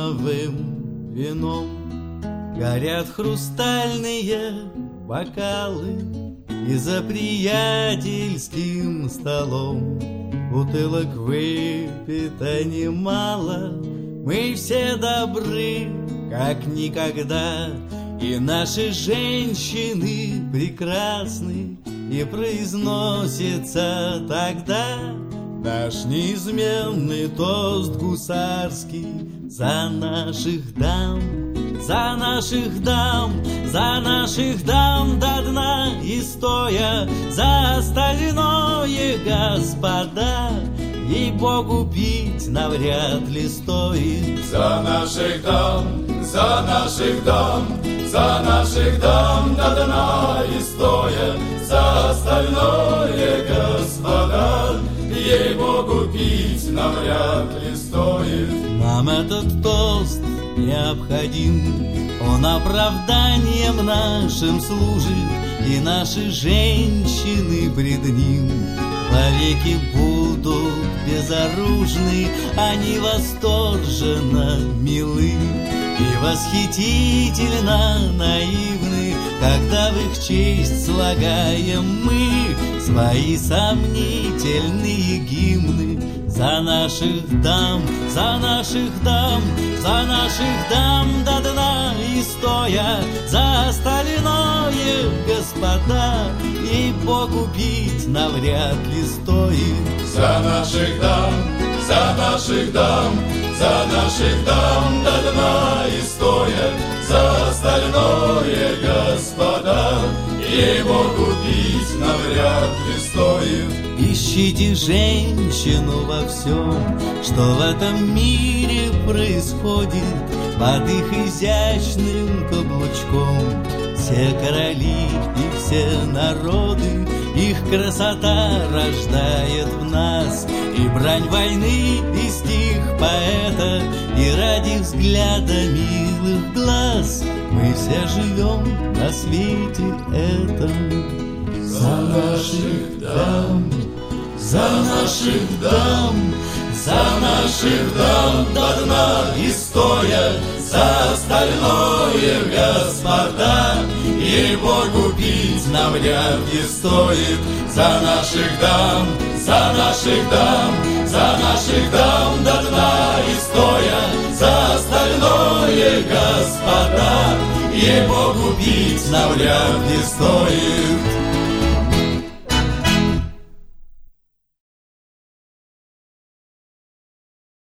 малиновым вином. Горят хрустальные бокалы, и за приятельским столом бутылок выпито немало. Мы все добры, как никогда, и наши женщины прекрасны. И произносится тогда наш неизменный тост гусарский за наших дам, за наших дам, за наших дам до дна и стоя, за остальное, господа, ей-богу, пить навряд ли стоит. За наших дам, за наших дам, за наших дам до дна и стоя, за остальное, господа, ей-богу, пить навряд ли стоит. Нам этот тост необходим, он оправданием нашим служит, и наши женщины пред ним вовеки будут безоружны. Они восторженно милы и восхитительно наивны, когда в их честь слагаем мы свои сомнительные гимны. За наших дам, за наших дам, за наших дам до дна и стоя, за остальное, господа, ей-богу, пить навряд ли стоит. За наших дам, за наших дам, за наших дам до дна и стоя, за остальное, господа, ей-богу, пить навряд ли стоит. Ищите женщину во всем, что в этом мире происходит, под их изящным каблучком. Все короли и все народы, их красота рождает в нас и брань войны, и стих поэта, и ради взгляда милых глаз мы все живем на свете этом. За наших дам, за наших дам, за наших дам до дна и стоя, за остальное, господа, ей-богу, пить навряд ли стоит. За наших дам, за наших дам, за наших дам до дна и стоя, за остальное, господа, ей-богу, пить навряд ли стоит.